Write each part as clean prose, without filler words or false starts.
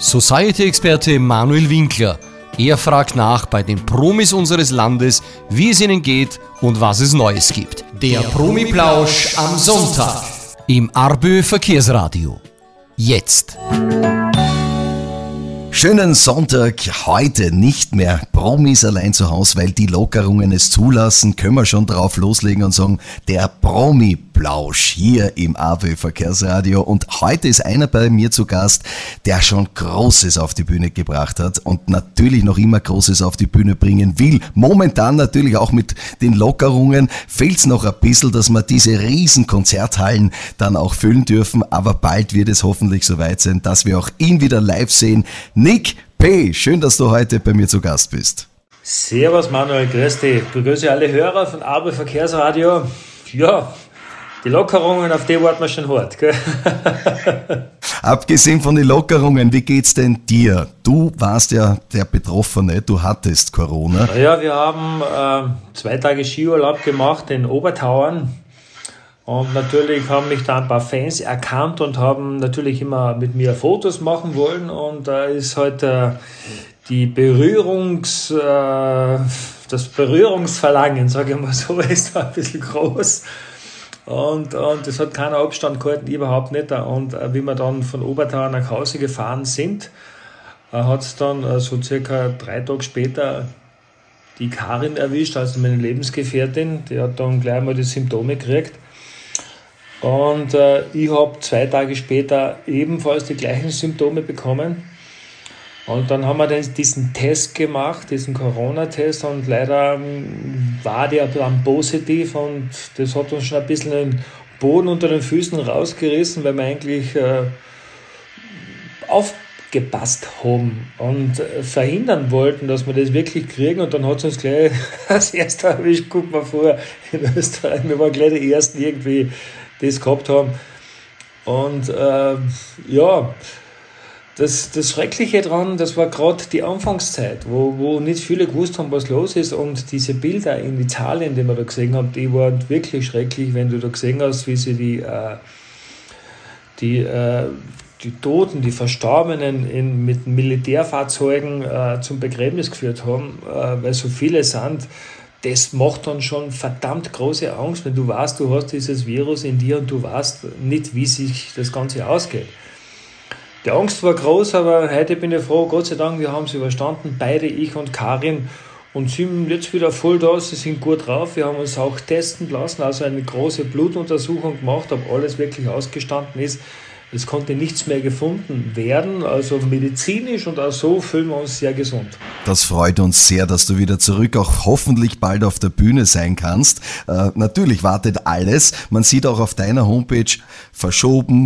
Society-Experte Manuel Winkler. Er fragt nach bei den Promis unseres Landes, wie es ihnen geht und was es Neues gibt. Der Promi-Plausch am Sonntag im Arbö Verkehrsradio. Jetzt. Schönen Sonntag, heute nicht mehr Promis allein zu Hause, weil die Lockerungen es zulassen, können wir schon drauf loslegen und sagen, der Promi-Plausch hier im AW Verkehrsradio. Und heute ist einer bei mir zu Gast, der schon Großes auf die Bühne gebracht hat und natürlich noch immer Großes auf die Bühne bringen will. Momentan natürlich auch mit den Lockerungen fehlt es noch ein bisschen, dass wir diese riesen Konzerthallen dann auch füllen dürfen, aber bald wird es hoffentlich soweit sein, dass wir auch ihn wieder live sehen. Nick P., schön, dass du heute bei mir zu Gast bist. Servus Manuel, grüß dich. Begrüße alle Hörer von ABE Verkehrsradio. Ja, die Lockerungen, auf die warten wir schon hart, gell? Abgesehen von den Lockerungen, wie geht's denn dir? Du warst ja der Betroffene, du hattest Corona. Ja, wir haben 2 Tage Skiurlaub gemacht in Obertauern. Und natürlich haben mich da ein paar Fans erkannt und haben natürlich immer mit mir Fotos machen wollen. Und da ist halt das Berührungsverlangen, sage ich mal so, ist da ein bisschen groß. Und es hat keiner Abstand gehalten, überhaupt nicht. Und wie wir dann von Obertauern nach Hause gefahren sind, hat es dann so circa 3 Tage später die Karin erwischt, also meine Lebensgefährtin. Die hat dann gleich mal die Symptome gekriegt. Und ich habe 2 Tage später ebenfalls die gleichen Symptome bekommen. Und dann haben wir diesen Test gemacht, diesen Corona-Test, und leider war der dann positiv und das hat uns schon ein bisschen den Boden unter den Füßen rausgerissen, weil wir eigentlich aufgepasst haben und verhindern wollten, dass wir das wirklich kriegen. Und dann hat es uns gleich als erster erwischt. Guck mal vor, in Österreich, wir waren gleich die Ersten irgendwie, das gehabt haben. Und das Schreckliche daran, das war gerade die Anfangszeit, wo nicht viele gewusst haben, was los ist. Und diese Bilder in Italien, die wir da gesehen haben, die waren wirklich schrecklich, wenn du da gesehen hast, wie sie die Toten, die Verstorbenen mit Militärfahrzeugen zum Begräbnis geführt haben, weil so viele sind. Das macht dann schon verdammt große Angst, wenn du weißt, du hast dieses Virus in dir und du weißt nicht, wie sich das Ganze ausgeht. Die Angst war groß, aber heute bin ich froh, Gott sei Dank, wir haben es überstanden, beide, ich und Karin, und sind jetzt wieder voll da, sie sind gut drauf. Wir haben uns auch testen lassen, also eine große Blutuntersuchung gemacht, ob alles wirklich ausgestanden ist. Es konnte nichts mehr gefunden werden, also medizinisch und auch so fühlen wir uns sehr gesund. Das freut uns sehr, dass du wieder zurück auch hoffentlich bald auf der Bühne sein kannst. Natürlich wartet alles. Man sieht auch auf deiner Homepage verschoben.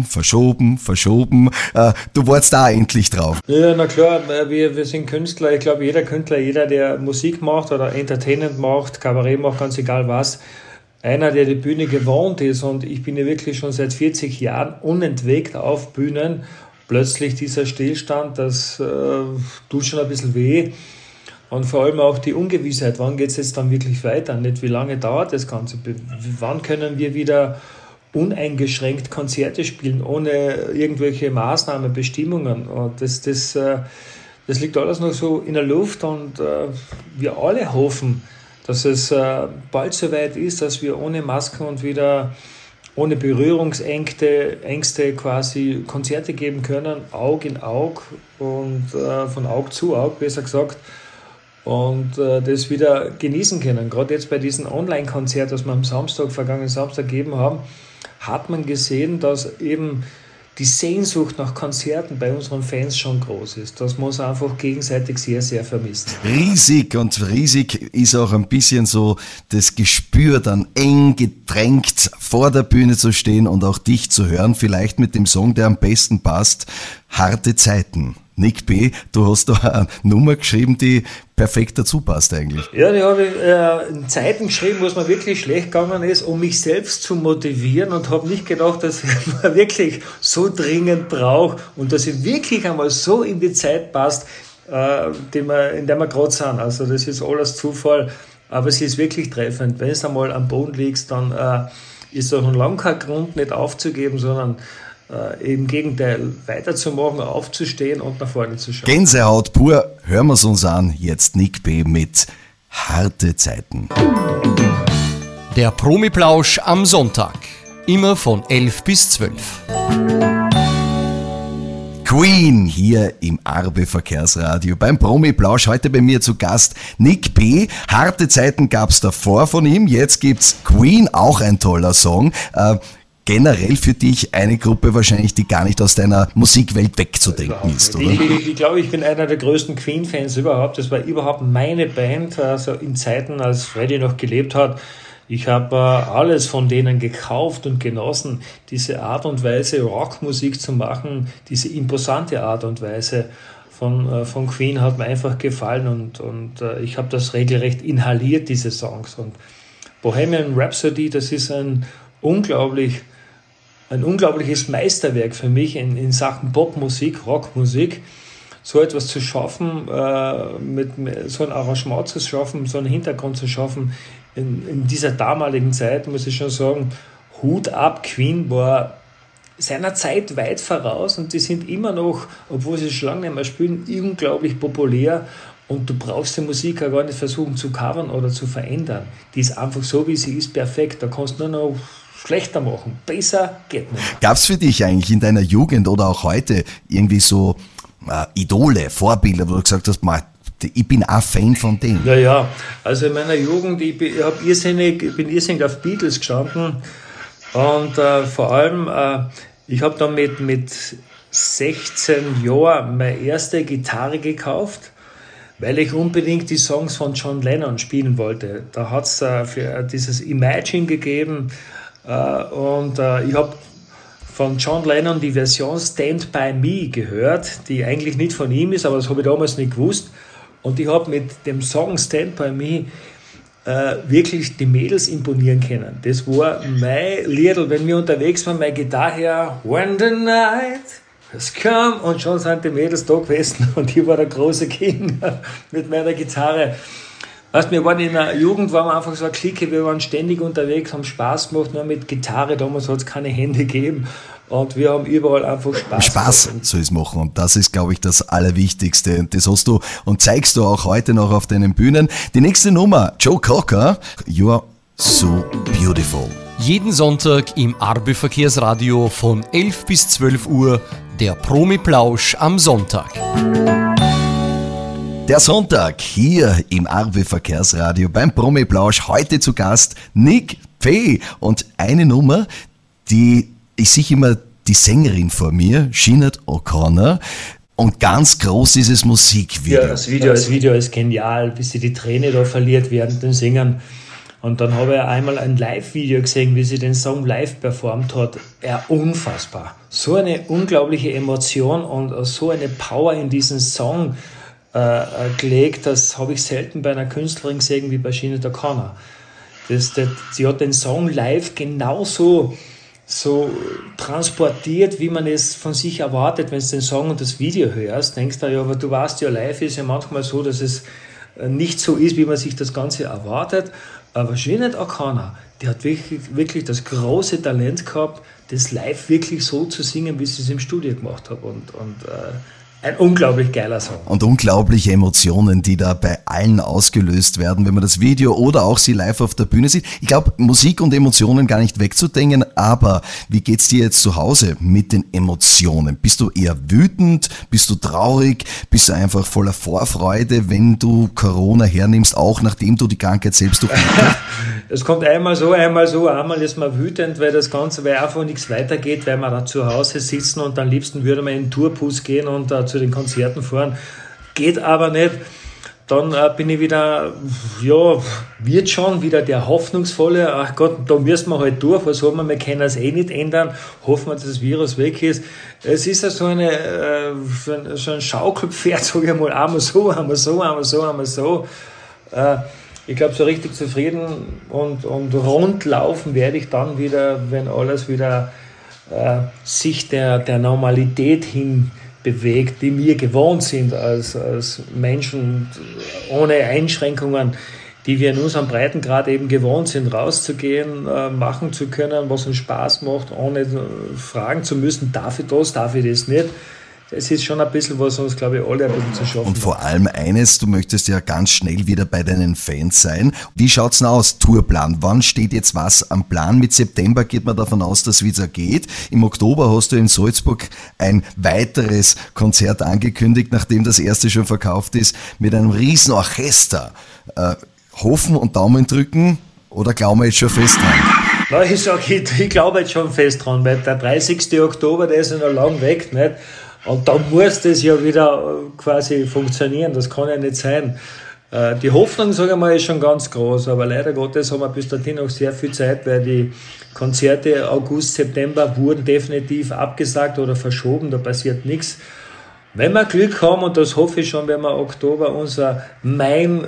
Du wartest da endlich drauf. Ja, na klar, wir sind Künstler. Ich glaube, jeder Künstler, jeder, der Musik macht oder Entertainment macht, Kabarett macht, ganz egal was, einer, der die Bühne gewohnt ist, und ich bin ja wirklich schon seit 40 Jahren unentwegt auf Bühnen. Plötzlich dieser Stillstand, das tut schon ein bisschen weh. Und vor allem auch die Ungewissheit, wann geht es jetzt dann wirklich weiter? Nicht wie lange dauert das Ganze? Wann können wir wieder uneingeschränkt Konzerte spielen, ohne irgendwelche Maßnahmen, Bestimmungen? Und das liegt alles noch so in der Luft, und wir alle hoffen, dass es bald soweit ist, dass wir ohne Masken und wieder ohne Berührungsängste quasi Konzerte geben können, Aug in Aug und von Aug zu Aug, besser gesagt, und das wieder genießen können. Gerade jetzt bei diesem Online-Konzert, das wir am vergangenen Samstag gegeben haben, hat man gesehen, dass eben die Sehnsucht nach Konzerten bei unseren Fans schon groß ist. Das muss einfach gegenseitig sehr, sehr vermissen. Riesig ist auch ein bisschen so das Gespür, dann eng gedrängt vor der Bühne zu stehen und auch dich zu hören, vielleicht mit dem Song, der am besten passt, Harte Zeiten. Nick B., du hast da eine Nummer geschrieben, die perfekt dazu passt eigentlich. Ja, die habe ich in Zeiten geschrieben, wo es mir wirklich schlecht gegangen ist, um mich selbst zu motivieren, und habe nicht gedacht, dass ich mir wirklich so dringend brauche und dass ich wirklich einmal so in die Zeit passt, in der wir gerade sind. Also das ist alles Zufall, aber sie ist wirklich treffend. Wenn du einmal am Boden liegst, dann ist auch noch lange kein Grund, nicht aufzugeben, sondern im Gegenteil, weiterzumachen, aufzustehen und nach vorne zu schauen. Gänsehaut pur, hören wir es uns an. Jetzt Nick B. mit Harte Zeiten. Der Promi-Plausch am Sonntag. Immer von 11 bis 12. Queen hier im Arbe Verkehrsradio beim Promi-Plausch. Heute bei mir zu Gast Nick B. Harte Zeiten gab's davor von ihm, jetzt gibt's Queen, auch ein toller Song. Generell für dich eine Gruppe wahrscheinlich, die gar nicht aus deiner Musikwelt wegzudenken ist, oder? Ich glaube, ich bin einer der größten Queen-Fans überhaupt. Das war überhaupt meine Band, also in Zeiten, als Freddie noch gelebt hat. Ich habe alles von denen gekauft und genossen. Diese Art und Weise, Rockmusik zu machen, diese imposante Art und Weise von Queen hat mir einfach gefallen und ich habe das regelrecht inhaliert, diese Songs. Und Bohemian Rhapsody, das ist ein unglaubliches Meisterwerk für mich in Sachen Popmusik, Rockmusik. So etwas zu schaffen, mit so ein Arrangement zu schaffen, so einen Hintergrund zu schaffen, in dieser damaligen Zeit, muss ich schon sagen, Hut ab, Queen war seiner Zeit weit voraus und die sind immer noch, obwohl sie schon lange nicht mehr spielen, unglaublich populär und du brauchst die Musik auch gar nicht versuchen zu covern oder zu verändern. Die ist einfach so, wie sie ist, perfekt. Da kannst du nur noch schlechter machen. Besser geht nicht. Gab es für dich eigentlich in deiner Jugend oder auch heute irgendwie so Idole, Vorbilder, wo du gesagt hast, ich bin auch Fan von denen? Ja, also in meiner Jugend, ich bin irrsinnig auf Beatles gestanden und vor allem, ich habe dann mit 16 Jahren meine erste Gitarre gekauft, weil ich unbedingt die Songs von John Lennon spielen wollte. Da hat es für dieses Imagine gegeben und ich habe von John Lennon die Version Stand By Me gehört, die eigentlich nicht von ihm ist, aber das habe ich damals nicht gewusst. Und ich habe mit dem Song Stand By Me wirklich die Mädels imponieren können. Das war mein Liedl, wenn wir unterwegs waren, meine Gitarre her, When the night has come, und schon sind die Mädels da gewesen und ich war der große King mit meiner Gitarre. Weißt, wir waren in der Jugend, waren wir einfach so eine Clique, wir waren ständig unterwegs, haben Spaß gemacht, nur mit Gitarre, damals hat es keine Hände gegeben. Und wir haben überall einfach Spaß soll es machen. Und das ist, glaube ich, das Allerwichtigste. Und das hast du und zeigst du auch heute noch auf deinen Bühnen. Die nächste Nummer, Joe Cocker, You Are So Beautiful. Jeden Sonntag im Arbe Verkehrsradio von 11 bis 12 Uhr, der Promi-Plausch am Sonntag. Der Sonntag hier im Arbe Verkehrsradio beim Promi-Plausch. Heute zu Gast Nick P. Und eine Nummer, ich sehe immer die Sängerin vor mir, Sinead O'Connor, und ganz groß dieses Musikvideo. Ja, das Video ist genial, bis sie die Träne da verliert während dem Singen. Und dann habe ich einmal ein Live-Video gesehen, wie sie den Song live performt hat. Ja, unfassbar. So eine unglaubliche Emotion und so eine Power in diesen Song gelegt, das habe ich selten bei einer Künstlerin gesehen wie bei Sinead O'Connor. Sie hat den Song live genauso so transportiert, wie man es von sich erwartet, wenn du den Song und das Video hörst. Denkst du, ja, aber du weißt ja, live ist ja manchmal so, dass es nicht so ist, wie man sich das Ganze erwartet. Aber Sinead O'Connor, die hat wirklich das große Talent gehabt, das live wirklich so zu singen, wie sie es im Studio gemacht hat. Und ein unglaublich geiler Song. Und unglaubliche Emotionen, die da bei allen ausgelöst werden, wenn man das Video oder auch sie live auf der Bühne sieht. Ich glaube, Musik und Emotionen gar nicht wegzudenken, aber wie geht's dir jetzt zu Hause mit den Emotionen? Bist du eher wütend? Bist du traurig? Bist du einfach voller Vorfreude, wenn du Corona hernimmst, auch nachdem du die Krankheit selbst durchlebt? Es kommt einmal so. Einmal ist man wütend, weil einfach nichts weitergeht, weil wir da zu Hause sitzen und am liebsten würde man in den Tourbus gehen und zu den Konzerten fahren. Geht aber nicht. Dann bin ich wieder, wird schon wieder der Hoffnungsvolle. Ach Gott, da müssen wir halt durch. Was haben wir? Wir können es eh nicht ändern. Hoffen wir, dass das Virus weg ist. Es ist ja so ein Schaukelpferd, sage ich mal. Einmal so, einmal so, einmal so, einmal so. Ich glaube, so richtig zufrieden und rund laufen werde ich dann wieder, wenn alles wieder sich der Normalität hin bewegt, die wir gewohnt sind als Menschen ohne Einschränkungen, die wir in unserem Breitengrad eben gewohnt sind, rauszugehen, machen zu können, was uns Spaß macht, ohne fragen zu müssen, darf ich das nicht. Das ist schon ein bisschen, was uns, glaube ich, alle ein bisschen zu schaffen Und vor allem eines, du möchtest ja ganz schnell wieder bei deinen Fans sein. Wie schaut's denn aus, Tourplan? Wann steht jetzt was am Plan? Mit September geht man davon aus, dass es wieder geht. Im Oktober hast du in Salzburg ein weiteres Konzert angekündigt, nachdem das erste schon verkauft ist, mit einem riesen Orchester. Hoffen und Daumen drücken oder glauben wir jetzt schon fest dran? Na, ich sage, ich glaube jetzt schon fest dran, weil der 30. Oktober, der ist ja noch lang weg, nicht? Und da muss das ja wieder quasi funktionieren, das kann ja nicht sein. Die Hoffnung, sage ich mal, ist schon ganz groß, aber leider Gottes haben wir bis dahin noch sehr viel Zeit, weil die Konzerte August, September wurden definitiv abgesagt oder verschoben, da passiert nichts. Wenn wir Glück haben, und das hoffe ich schon, wenn wir Oktober mein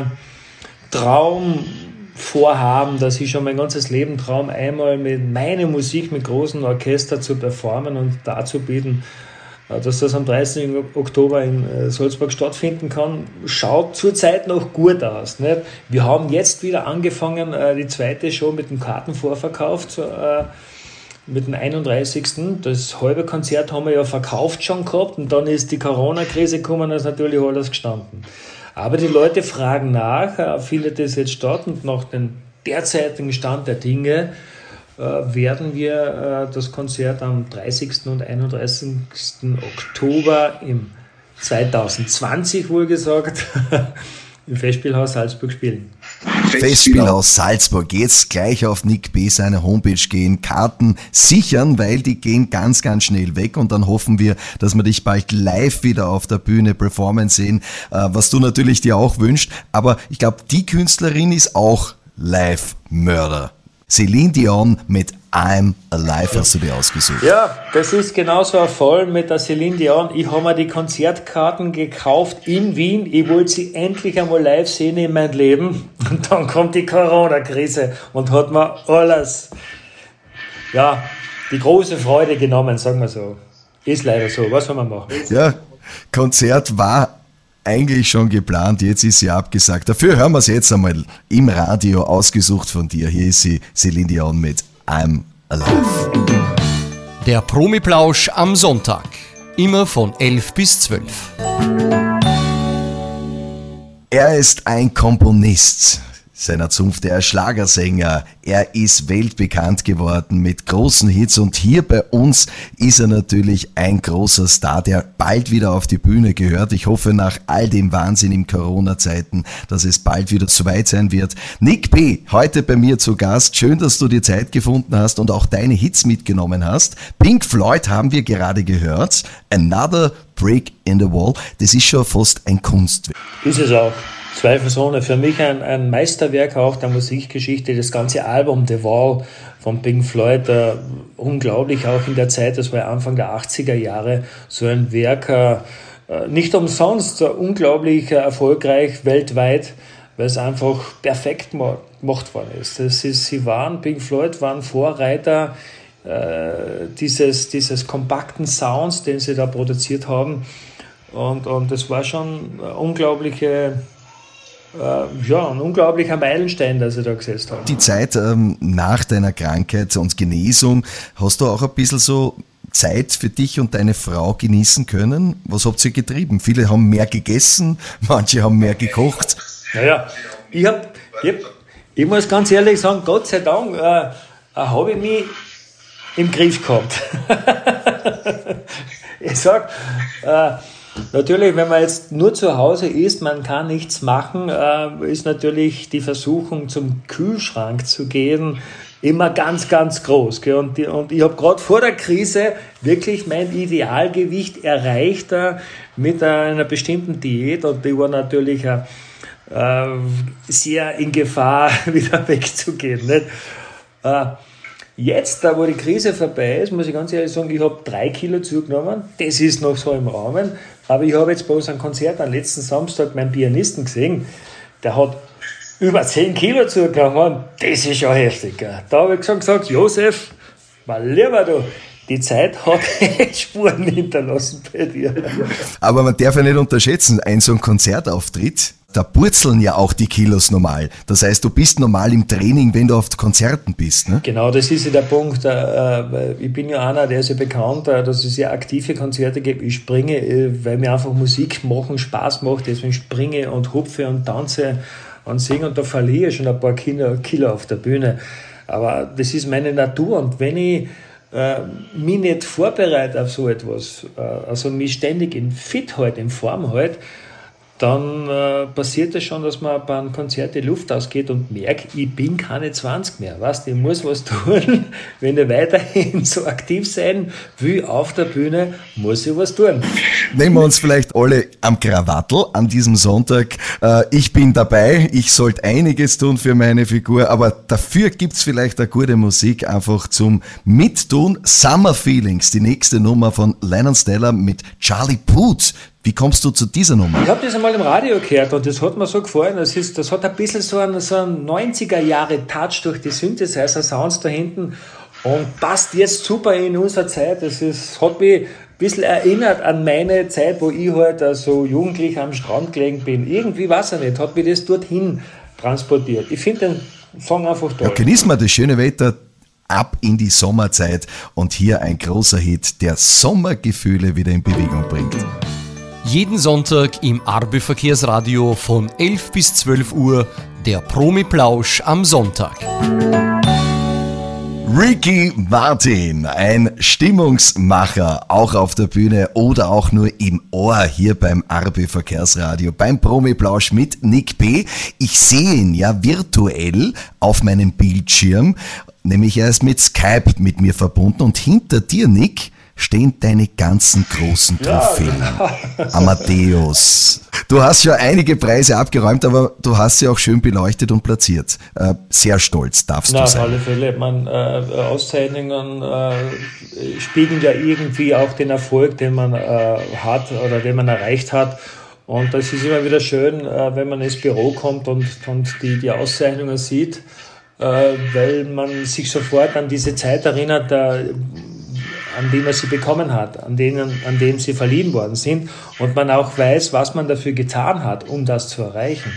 Traumvorhaben, dass ich schon mein ganzes Leben traum, einmal mit meiner Musik mit großen Orchester zu performen und darzubieten, dass das am 30. Oktober in Salzburg stattfinden kann, schaut zurzeit noch gut aus. Nicht? Wir haben jetzt wieder angefangen, die zweite Show mit dem Kartenvorverkauf, mit dem 31. Das halbe Konzert haben wir ja verkauft schon gehabt und dann ist die Corona-Krise gekommen, da ist natürlich alles gestanden. Aber die Leute fragen nach, findet das jetzt statt, und nach dem derzeitigen Stand der Dinge werden wir das Konzert am 30. und 31. Oktober im 2020 wohlgesagt im Festspielhaus Salzburg spielen. Festspielhaus Salzburg. Jetzt gleich auf Nick B. seine Homepage gehen, Karten sichern, weil die gehen ganz, ganz schnell weg, und dann hoffen wir, dass wir dich bald live wieder auf der Bühne performen sehen, was du natürlich dir auch wünschst. Aber ich glaube, die Künstlerin ist auch Live-Mörder. Celine Dion mit I'm Alive hast du dir ausgesucht. Ja, das ist genauso ein Fall mit der Celine Dion. Ich habe mir die Konzertkarten gekauft in Wien. Ich wollte sie endlich einmal live sehen in meinem Leben. Und dann kommt die Corona-Krise und hat mir alles, ja, die große Freude genommen, sagen wir so. Ist leider so. Was soll man machen? Ja, Konzert war eigentlich schon geplant, jetzt ist sie abgesagt. Dafür hören wir es jetzt einmal im Radio, ausgesucht von dir. Hier ist sie, Celine Dion mit I'm Alive. Der Promi-Plausch am Sonntag. Immer von 11 bis 12. Er ist ein Komponist seiner Zunft, er ist Schlagersänger, er ist weltbekannt geworden mit großen Hits, und hier bei uns ist er natürlich ein großer Star, der bald wieder auf die Bühne gehört. Ich hoffe nach all dem Wahnsinn in Corona-Zeiten, dass es bald wieder soweit sein wird. Nick B., heute bei mir zu Gast. Schön, dass du dir Zeit gefunden hast und auch deine Hits mitgenommen hast. Pink Floyd haben wir gerade gehört. Another Brick in the Wall. Das ist schon fast ein Kunstwerk. Ist es auch. Zweifelsohne. Für mich ein Meisterwerk auch der Musikgeschichte. Das ganze Album The Wall von Pink Floyd, unglaublich auch in der Zeit, das war Anfang der 80er Jahre, so ein Werk, nicht umsonst unglaublich erfolgreich weltweit, weil es einfach perfekt gemacht worden ist. Pink Floyd waren Vorreiter dieses kompakten Sounds, den sie da produziert haben, und das war schon ein unglaublicher Meilenstein, den sie da gesetzt haben. Die Zeit nach deiner Krankheit und Genesung, hast du auch ein bisschen so Zeit für dich und deine Frau genießen können? Was habt ihr getrieben? Viele haben mehr gegessen, manche haben mehr gekocht. Naja, ich muss ganz ehrlich sagen, Gott sei Dank habe ich mich im Griff gehabt. Ich sag, natürlich, wenn man jetzt nur zu Hause ist, man kann nichts machen, ist natürlich die Versuchung, zum Kühlschrank zu gehen, immer ganz, ganz groß. Gell? Und ich habe gerade vor der Krise wirklich mein Idealgewicht erreicht mit einer bestimmten Diät, und die war natürlich sehr in Gefahr, wieder wegzugehen. Nicht? Jetzt, da wo die Krise vorbei ist, muss ich ganz ehrlich sagen, ich habe 3 Kilo zugenommen. Das ist noch so im Rahmen. Aber ich habe jetzt bei unserem Konzert am letzten Samstag meinen Pianisten gesehen. Der hat über 10 Kilo zugenommen. Das ist schon heftig. Gell? Da habe ich gesagt, Josef, mein Lieber, du, die Zeit hat Spuren hinterlassen bei dir. Aber man darf ja nicht unterschätzen, so ein Konzertauftritt, da purzeln ja auch die Kilos normal. Das heißt, du bist normal im Training, wenn du auf Konzerten bist, ne? Genau, das ist ja der Punkt. Ich bin ja einer, der ist ja bekannt, dass es sehr aktive Konzerte gibt. Ich springe, weil mir einfach Musik machen Spaß macht. Deswegen springe und hupfe und tanze und singe und da verliere ich schon ein paar Kilo auf der Bühne. Aber das ist meine Natur und wenn ich mich nicht vorbereite auf so etwas, also mich ständig in Fit halte, in Form halte, dann passiert es schon, dass man bei einem Konzert die Luft ausgeht und merkt, ich bin keine 20 mehr. Weißt, ich muss was tun. Wenn ich weiterhin so aktiv sein will auf der Bühne, muss ich was tun. Nehmen wir uns vielleicht alle am Krawattel an diesem Sonntag. Ich bin dabei, ich sollte einiges tun für meine Figur, aber dafür gibt's vielleicht eine gute Musik einfach zum Mittun. Summer Feelings, die nächste Nummer von Lennon Stella mit Charlie Puth. Wie kommst du zu dieser Nummer? Ich habe das einmal im Radio gehört und das hat mir so gefallen. Das hat ein bisschen so einen 90er-Jahre-Touch durch die Synthesizer-Sounds da hinten und passt jetzt super in unsere Zeit. Hat mich ein bisschen erinnert an meine Zeit, wo ich halt so jugendlich am Strand gelegen bin. Irgendwie, weiß ich nicht, hat mich das dorthin transportiert. Ich finde den Song einfach toll. Ja, genießen wir das schöne Wetter. Ab in die Sommerzeit und hier ein großer Hit, der Sommergefühle wieder in Bewegung bringt. Jeden Sonntag im Arbe Verkehrsradio von 11 bis 12 Uhr der Promi-Plausch am Sonntag. Ricky Martin, ein Stimmungsmacher, auch auf der Bühne oder auch nur im Ohr hier beim Arbe Verkehrsradio, beim Promi-Plausch mit Nick P. Ich sehe ihn ja virtuell auf meinem Bildschirm, nämlich er ist mit Skype mit mir verbunden und hinter dir, Nick, stehen deine ganzen großen Trophäen. Ja, genau. Amadeus. Du hast ja einige Preise abgeräumt, aber du hast sie auch schön beleuchtet und platziert. Sehr stolz darfst du sein. Auf alle Fälle. Auszeichnungen spiegeln ja irgendwie auch den Erfolg, den man hat oder den man erreicht hat. Und das ist immer wieder schön, wenn man ins Büro kommt und die Auszeichnungen sieht, weil man sich sofort an diese Zeit erinnert, an dem er sie bekommen hat, an dem sie verliehen worden sind und man auch weiß, was man dafür getan hat, um das zu erreichen.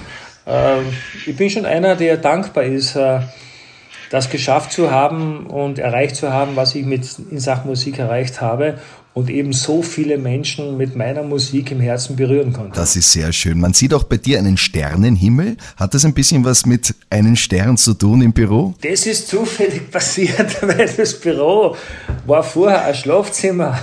Ich bin schon einer, der dankbar ist, das geschafft zu haben und erreicht zu haben, was ich in Sachen Musik erreicht habe und eben so viele Menschen mit meiner Musik im Herzen berühren konnte. Das ist sehr schön. Man sieht auch bei dir einen Sternenhimmel. Hat das ein bisschen was mit einem Stern zu tun im Büro? Das ist zufällig passiert, weil das Büro war vorher ein Schlafzimmer.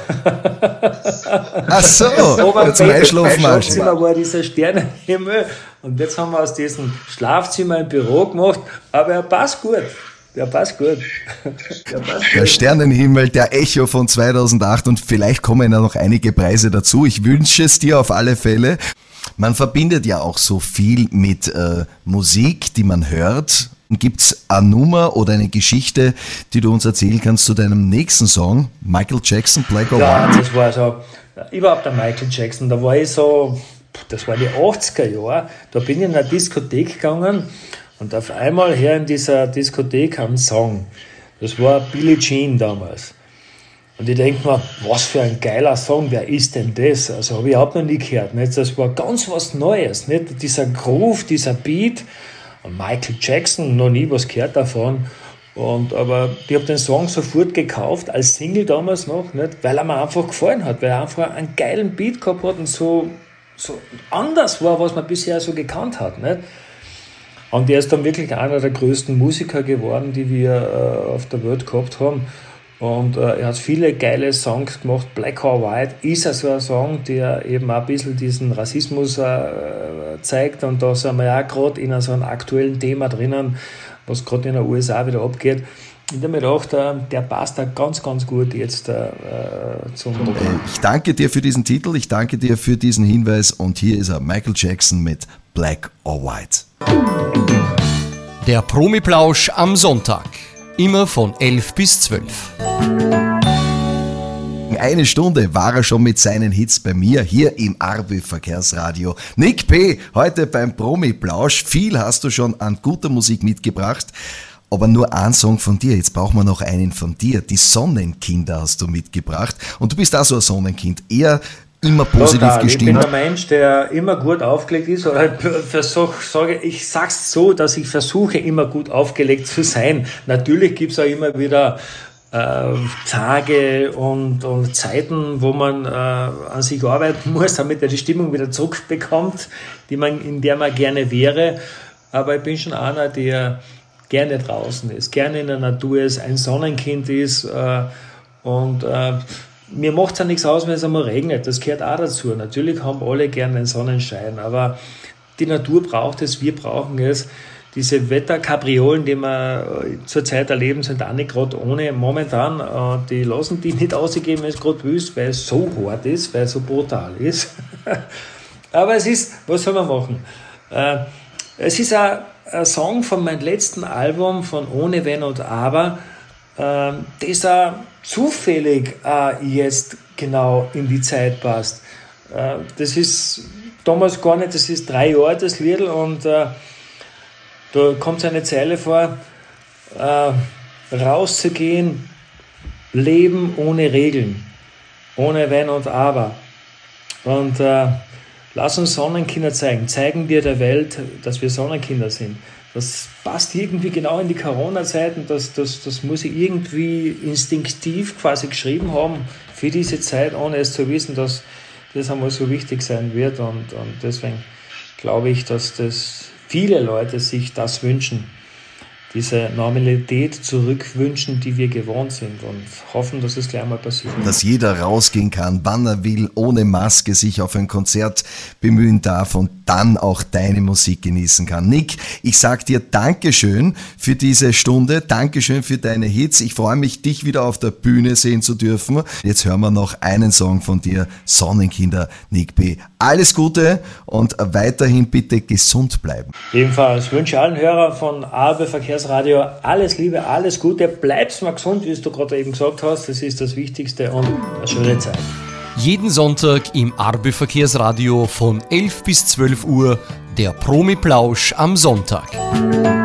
Ach so, zum Einschlafen. Im Schlafzimmer war dieser Sternenhimmel und jetzt haben wir aus diesem Schlafzimmer ein Büro gemacht, aber er passt gut. Der passt gut. Der Sternenhimmel, der Echo von 2008 und vielleicht kommen ja noch einige Preise dazu. Ich wünsche es dir auf alle Fälle. Man verbindet ja auch so viel mit Musik, die man hört. Gibt es eine Nummer oder eine Geschichte, die du uns erzählen kannst zu deinem nächsten Song, Michael Jackson, Black or White? Ja, das war so, überhaupt der Michael Jackson, da war ich so, das war die 80er Jahre, da bin ich in eine Diskothek gegangen. Und auf einmal her in dieser Diskothek ein Song. Das war Billie Jean damals. Und ich denke mir, was für ein geiler Song, wer ist denn das? Also habe ich überhaupt noch nie gehört. Nicht? Das war ganz was Neues. Nicht? Dieser Groove, dieser Beat. Und Michael Jackson, noch nie was gehört davon. Aber ich habe den Song sofort gekauft, als Single damals noch, nicht? Weil er mir einfach gefallen hat, weil er einfach einen geilen Beat gehabt hat und so anders war, was man bisher so gekannt hat. Nicht? Und er ist dann wirklich einer der größten Musiker geworden, die wir auf der Welt gehabt haben. Und er hat viele geile Songs gemacht. Black or White ist so ein Song, der eben auch ein bisschen diesen Rassismus zeigt. Und da sind wir ja auch gerade in so einem aktuellen Thema drinnen, was gerade in den USA wieder abgeht. Ich habe mir gedacht, der passt da ganz, ganz gut jetzt zum Programm. Ich danke dir für diesen Titel, ich danke dir für diesen Hinweis und hier ist er, Michael Jackson mit Black or White. Der Promi-Plausch am Sonntag, immer von 11 bis 12. Eine Stunde war er schon mit seinen Hits bei mir hier im Arbe Verkehrsradio. Nick P., heute beim Promi-Plausch. Viel hast du schon an guter Musik mitgebracht. aber nur ein Song von dir. Jetzt brauchen wir noch einen von dir. Die Sonnenkinder hast du mitgebracht. Und du bist auch so ein Sonnenkind. Eher immer positiv Total. gestimmt. Ich bin ein Mensch, der immer gut aufgelegt ist. Oder ich sag's so, dass ich versuche, immer gut aufgelegt zu sein. Natürlich gibt's auch immer wieder Tage und Zeiten, wo man an sich arbeiten muss, damit er die Stimmung wieder zurückbekommt, in der man gerne wäre. Aber ich bin schon einer, der gerne draußen ist, gerne in der Natur ist, ein Sonnenkind ist und mir macht es ja nichts aus, wenn es einmal regnet. Das gehört auch dazu. Natürlich haben alle gerne den Sonnenschein, aber die Natur braucht es, wir brauchen es. Diese Wetterkapriolen, die wir zurzeit erleben, sind auch nicht gerade ohne. Momentan, die lassen die nicht ausgeben, wenn es gerade wüst, weil es so hart ist, weil es so brutal ist. Aber es ist, was soll man machen? Es ist ein Song von meinem letzten Album, von Ohne Wenn und Aber, das auch zufällig jetzt genau in die Zeit passt. Das ist damals gar nicht, das ist 3 Jahre das Liedl und da kommt so eine Zeile vor, rauszugehen, leben ohne Regeln, ohne Wenn und Aber. Und lass uns Sonnenkinder zeigen dir der Welt, dass wir Sonnenkinder sind. Das passt irgendwie genau in die Corona-Zeiten, das muss ich irgendwie instinktiv quasi geschrieben haben für diese Zeit, ohne es zu wissen, dass das einmal so wichtig sein wird. Und deswegen glaube ich, dass das viele Leute sich das wünschen, diese Normalität zurückwünschen, die wir gewohnt sind und hoffen, dass es gleich mal passiert. Dass jeder rausgehen kann, wann er will, ohne Maske sich auf ein Konzert bemühen darf und dann auch deine Musik genießen kann. Nick, ich sag dir Dankeschön für diese Stunde, Dankeschön für deine Hits. Ich freue mich, dich wieder auf der Bühne sehen zu dürfen. Jetzt hören wir noch einen Song von dir, Sonnenkinder, Nick B. Alles Gute und weiterhin bitte gesund bleiben. Ebenfalls wünsche allen Hörern von ARBE Verkehrsradio alles Liebe, alles Gute. Bleibst mal gesund, wie du gerade eben gesagt hast. Das ist das Wichtigste und eine schöne Zeit. Jeden Sonntag im ARBE Verkehrsradio von 11 bis 12 Uhr der Promi-Plausch am Sonntag.